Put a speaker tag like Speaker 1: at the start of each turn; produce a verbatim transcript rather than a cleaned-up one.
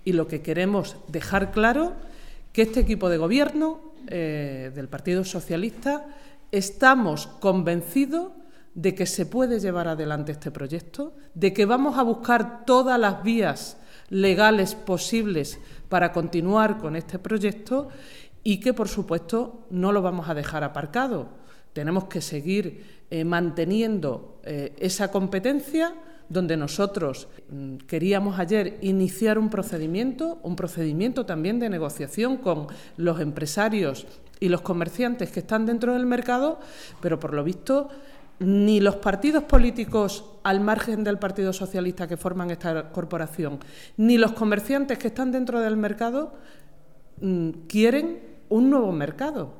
Speaker 1: Y lo que queremos dejar claro que este equipo de gobierno eh, del Partido Socialista estamos convencidos de que se puede llevar adelante este proyecto, de que vamos a buscar todas las vías legales posibles para continuar con este proyecto y que, por supuesto, no lo vamos a dejar aparcado. Tenemos que seguir eh, manteniendo eh, esa competencia, donde nosotros mmm, queríamos ayer iniciar un procedimiento, un procedimiento también de negociación con los empresarios y los comerciantes que están dentro del mercado, pero por lo visto ni los partidos políticos al margen del Partido Socialista que forman esta corporación, ni los comerciantes que están dentro del mercado mmm, quieren un nuevo mercado.